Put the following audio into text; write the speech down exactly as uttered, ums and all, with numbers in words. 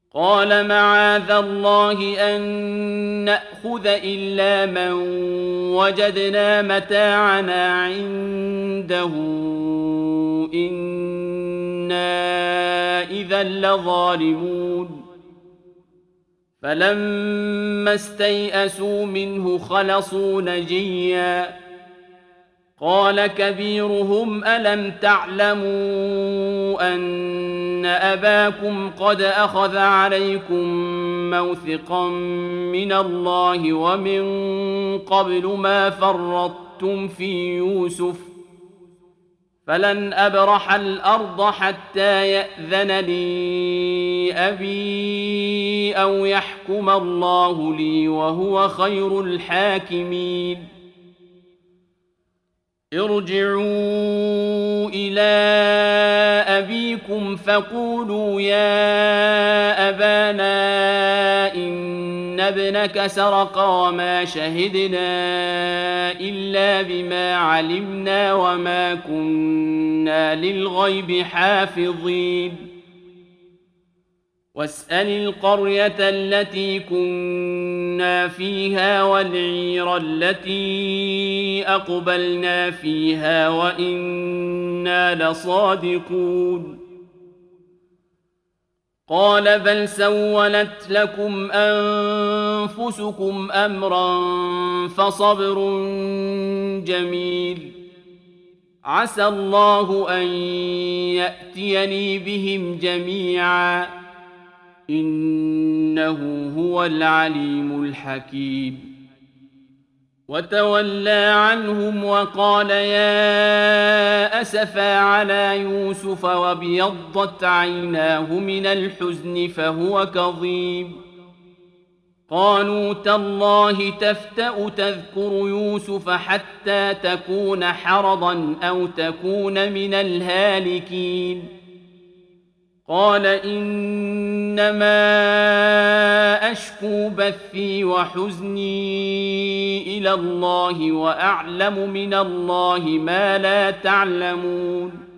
قال معاذ الله أن نأخذ إلا من وجدنا متاعنا عنده إنا إذا لظالمون فلما استيئسوا منه خلصوا نجيا قال كبيرهم ألم تعلموا أن أباكم قد أخذ عليكم موثقا من الله ومن قبل ما فرطتم في يوسف فلن أبرح الأرض حتى يأذن لي أبي أو يحكم الله لي وهو خير الحاكمين ارجعوا إلى أبيكم فقولوا يا أبانا إن ابنك سرق وما شهدنا إلا بما علمنا وما كنا للغيب حافظين واسأل القرية التي كنا فيها والعير التي أقبلنا فيها وإنا لصادقون قال بل سولت لكم أنفسكم أمرا فصبر جميل عسى الله أن يأتيني بهم جميعا إنه هو العليم الحكيم وتولى عنهم وقال يا أسفا على يوسف وابيضت عيناه من الحزن فهو كظيم قالوا تالله تفتأ تذكر يوسف حتى تكون حرضا أو تكون من الهالكين قال إنما أشكو بثي وحزني إلى الله وأعلم من الله ما لا تعلمون